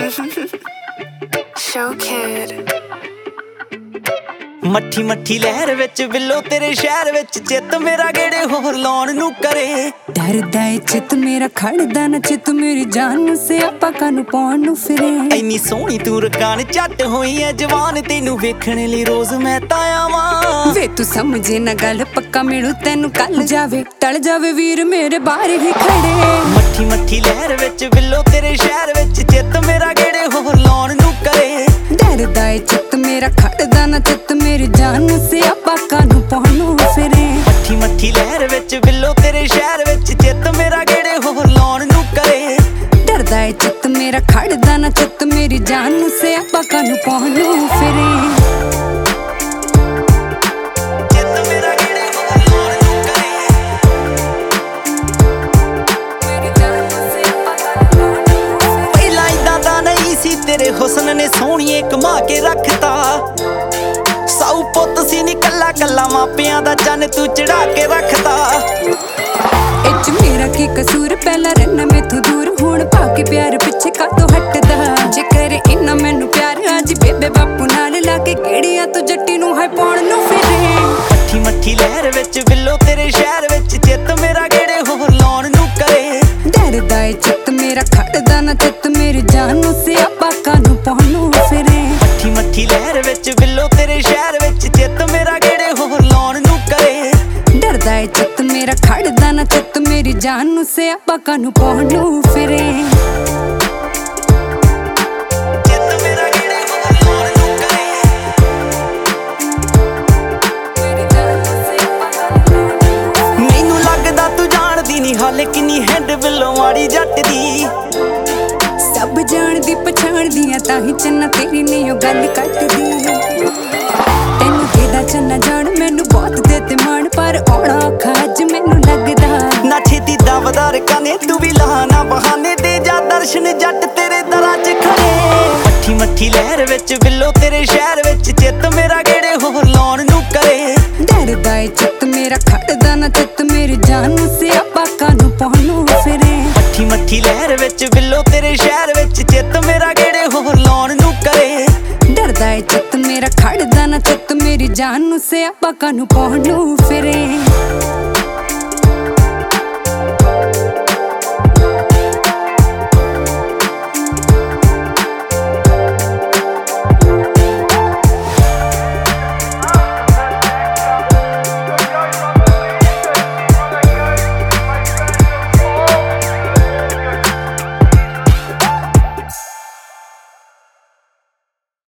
Showkid ਮੱਠੀ ਮੱਠੀ ਲਹਿਰ ਵਿੱਚ ਬਿੱਲੋ ਤੇਰੇ ਸ਼ਹਿਰ ਵਿੱਚ ਚਿੱਤ ਮੇਰਾ ਗੇੜੇ ਹੋਰ ਲਾਉਣ ਨੂੰ ਕਰੇ ਡਰਦਾ ਏ ਚਿੱਤ ਮੇਰਾ ਖੜਦਾ ਨਾ ਚਿੱਤ ਮੇਰੀ ਜਾਨ ਨੂੰ ਸਿਆਪਾ ਕਾਨੂੰ ਪਾਉਣ ਨੂੰ ਫਿਰੇ ਐਨੀ ਸੋਹਣੀ ਤੂੰ ਰਕਾਨ ਝੱਟ ਹੋਈ ਐ ਜਵਾਨ ਤੈਨੂੰ ਵੇਖਣ ਲਈ ਰੋਜ਼ ਮੈਂ ਤਾਂ ਆਵਾਂ ਵੇ ਤੂੰ ਸਮਝੇ ਨਾ ਗੱਲ ਪੱਕਾ ਮਿਲੂ ਤੈਨੂੰ ਕੱਲ ਜਾਵੇ ਟਲ ਜਾਵੇ ਵੀਰ ਮੇਰੇ ਬਾਹਰ ਹੀ ਖੜੇ ਮੱਠੀ ਮੱਠੀ ਲਹਿਰ ਵਿੱਚ ਬਿੱਲੋ ਤੇਰੇ ਸ਼ਹਿਰ ਵਿੱਚ ਚਿੱਤ ਮੇਰਾ ਗੇੜੇ ਹੋਰ ਲਾਉਣ ਨੂੰ ਕਰੇ ਡਰਦਾ ਏ ਚਿੱਤ ਮੇਰਾ ਖੜਦਾ ਨਾ ਚਿੱਤ ਮੇਰੀ ਜਾਨ ਨੂੰ ਸਿਆਪਾ ਕਾਨੂੰ ਪਾਉਣ ਨੂੰ ਫਿਰੇ ਮੱਠੀ ਮੱਠੀ ਲਹਿਰ ਵਿੱਚ ਬਿੱਲੋ ਤੇਰੇ ਸ਼ਹਿਰ ਵਿੱਚ ਚਿੱਤ ਮੇਰਾ ਗੇੜੇ ਹੋਰ ਲਾਉਣ ਨੂੰ ਕਰੇ ਡਰਦਾ ਏ ਚਿੱਤ ਮੇਰਾ ਖੜਦਾ ਨਾ ਚਿੱਤ ਮੇਰੀ ਜਾਨ ਨੂੰ ਸਿਆਪਾ ਕਾਨੂੰ ਪਾਉਣ ਨੂੰ ਫਿਰੇ ਤੇਰੇ ਹੁਸਨ ਨੇ ਸੋਹਣੀਏ ਕਮਾ ਕੇ ਰੱਖਤਾ ਸਾਊ ਪੁੱਤ ਸੀ ਨੀ ਕੱਲਾ ਕੱਲਾ ਮਾਪਿਆਂ ਦਾ ਚੰਨ ਤੂੰ ਚੜਾ ਕੇ ਰੱਖਤਾ ਇੱਚ ਮੇਰਾ ਕੀ ਕਸੂਰ ਪਹਿਲਾਂ ਰਹਿਣਾ ਮੈਥੋਂ ਦੂਰ ਹੁਣ ਪਾ ਕੇ ਪਿਆਰ ਪਿੱਛੇ ਕਾਤੋਂ ਹਟਦਾ ਜੇ ਕਰੇ ਇੰਨਾ ਮੈਨੂੰ ਪਿਆਰ ਅੱਜ ਬੇਬੇ ਬਾਪੂ ਨਾਲ ਲਾ ਕੇ ਕਿਹੜੀਆਂ ਤੂੰ ਜੱਟੀ ਨੂੰ ਹੈ ਪਾਉਣ ਨੂੰ ਫਿਰੇ ਮੱਠੀ ਮੱਠੀ ਲਹਿਰ ਵਿੱਚ ਬਿੱਲੋ ਤੇਰੇ ਸ਼ਹਿਰ ਵਿੱਚ ਚਿੱਤ ਮੇਰਾ ਗੇੜੇ ਹੋਰ ਲਾਉਣ ਨੂੰ ਕਰੇ ਡਰਦਾ ਏ ਚਿੱਤ ਮੇਰਾ ਖੜਦਾ ਨਾ ਚਿੱਤ ਮੇਰੀ ਜਾਨ ਨੂੰ ਸਿਆਪਾ ਕਾਨੂੰ ਪਾਉਣ ਨੂੰ ਫਿਰੇ ਮੱਠੀ ਮੱਠੀ ਲਹਿਰ ਵਿੱਚ ਬਿੱਲੋ ਤੇਰੇ ਸ਼ਹਿਰ ਵਿੱਚ ਚਿੱਤ ਮੇਰਾ ਗੇੜੇ ਹੋਰ ਲਾਉਣ ਨੂੰ ਕਰੇ ਡਰਦਾ ਏ ਚਿੱਤ ਮੇਰਾ ਖੜਦਾ ਨਾ ਚਿੱਤ ਮੇਰੀ ਜਾਨ ਨੂੰ ਸਿਆਪਾ ਕਾਨੂੰ ਪਾਉਣ ਨੂੰ ਫਿਰੇ ਹਾਲੇ ਕਿੰਨੀ ਹੈਂਡ ਬਿੱਲੋ ਮਾੜੀ ਜੱਟ ਦੀ ਸਭ ਜਾਣਦੀ ਪਛਾਣਦੀਆਂ ਤਾਂ ਹੀ ਚੰਨਾ ਤੇਰੀ ਨਹੀਂ ਉਹ ਗੱਲ ਕੱਟਦੀ ਤੈਨੂੰ ਦੇਦਾ ਚੰਨਾ ਜਾਣ ਮੈਨੂੰ ਬਹੁਤ ਦੇ ਤੇ ਮਾਣ ਪਰ ਆਉਣਾ ਔਖਾ ਅੱਜ ਮੈਨੂੰ ਲੱਗਦਾ ਨਾ ਛੇਤੀ ਦਾਵਦਾਰ ਕਾਨੇ ਤੂੰ ਵੀ ਲਾਣਾ ਬਹਾਨੇ ਦੇ ਜਾ ਦਰਸ਼ਨ ਜੱਟ ਤੇਰੇ ਦਰਾਂ 'ਚ ਖੜੇ ਮੱਠੀ ਮੱਠੀ ਲਹਿਰ ਵਿੱਚ ਬਿੱਲੋ ਤੇਰੇ ਸ਼ਹਿਰ ਵਿੱਚ ਚਿੱਤ ਮੇਰਾ ਗੇੜੇ ਹੋਰ ਲਾਉਣ ਨੂੰ ਕਰੇ ਡਰਦਾ ਏ ਚਿੱਤ ਮੇਰਾ ਖੜਦਾ ਨਾ ਚਿੱਤ ਮੇਰੀ ਜਾਨ ਨੂੰ ਸਿਆਪਾ ਕਾਨੂੰ ਪਾਉਣ ਨੂੰ ਫਿਰੇ ਮੱਠੀ ਮੱਠੀ ਲਹਿਰ ਵਿੱਚ ਬਿੱਲੋ ਤੇਰੇ ਸ਼ਹਿਰ ਵਿੱਚ ਚਿੱਤ ਮੇਰਾ ਗੇੜੇ ਹੋਰ ਲਾਉਣ ਨੂੰ ਕਰੇ ਡਰਦਾ ਏ ਚਿੱਤ ਮੇਰਾ ਖੜਦਾ ਨਾ ਚਿੱਤ ਮੇਰੀ ਜਾਨ ਨੂੰ ਸਿਆਪਾ ਕਾਨੂੰ ਪਾਉਣ ਨੂੰ ਫਿਰੇ